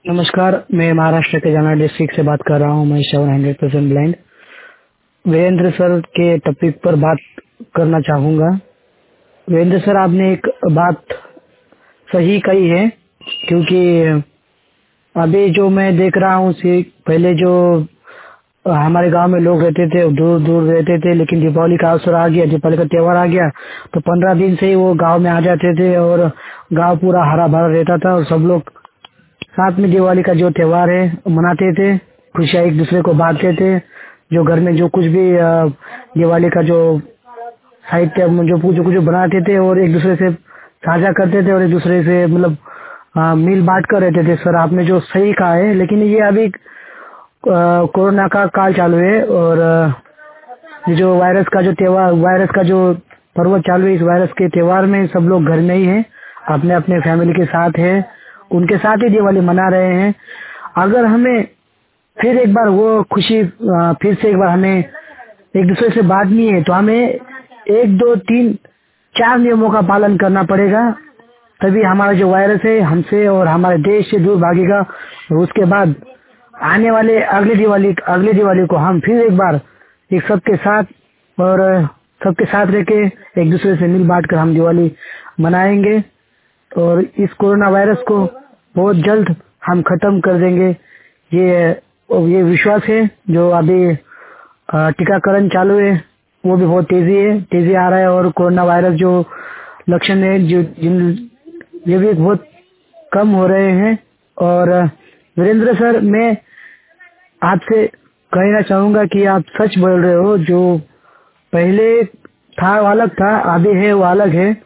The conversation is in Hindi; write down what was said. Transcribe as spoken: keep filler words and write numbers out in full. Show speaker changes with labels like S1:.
S1: नमस्कार, मैं महाराष्ट्र के जालना डिस्ट्रिक्ट से बात कर रहा हूँ। मैं seven hundred percent blind Virendra sir के टॉपिक पर बात करना चाहूँगा। वीरेंद्र सर, आपने एक बात सही कही है, क्योंकि अभी जो मैं देख रहा हूँ कि पहले जो हमारे गांव में लोग रहते थे, दूर दूर रहते थे, लेकिन दीपावली का अवसर आ गया, दीपावली का त्योहार आ गया तो पंद्रह दिन से ही वो गांव में आ जाते थे और गांव पूरा हरा भरा रहता था और सब लोग साथ में दिवाली का जो त्योहार है मनाते थे, खुशियाँ एक दूसरे को बांटते थे। जो घर में जो कुछ भी अ, दिवाली का जो साहित्य जो जो कुछ बनाते थे और एक दूसरे से साझा करते थे और एक दूसरे से मतलब अ, मिल बांट कर रहते थे। सर, आपने जो सही कहा है, लेकिन ये अभी अ, कोरोना का काल चालू है और अ, ये जो वायरस का जो त्योहार वायरस का जो पर्व चालू है, इस वायरस के त्योहार में सब लोग घर में ही हैं, अपने अपने फैमिली के साथ हैं, उनके साथ ही दिवाली मना रहे हैं। अगर हमें फिर एक बार वो खुशी अ, फिर से एक बार हमें एक दूसरे से बांटनी है तो हमें एक दो तीन चार नियमों का पालन करना पड़ेगा, तभी हमारा जो वायरस है हमसे और हमारे देश से दूर भागेगा। और उसके बाद आने वाले अगले दिवाली अगले दिवाली को हम फिर एक बार एक सबके साथ और सबके साथ रह के एक दूसरे से मिल बांट कर हम दिवाली मनाएंगे और इस कोरोना वायरस को बहुत जल्द हम खत्म कर देंगे। ये ये विश्वास है। जो अभी अ, टीकाकरण चालू है वो भी बहुत तेजी है तेजी आ रहा है और कोरोना वायरस जो लक्षण है जो जिन ये भी बहुत कम हो रहे हैं। और अ, वीरेंद्र सर, मैं आपसे कहना चाहूंगा कि आप सच बोल रहे हो। जो पहले था वो अलग था, अभी है वो अलग है।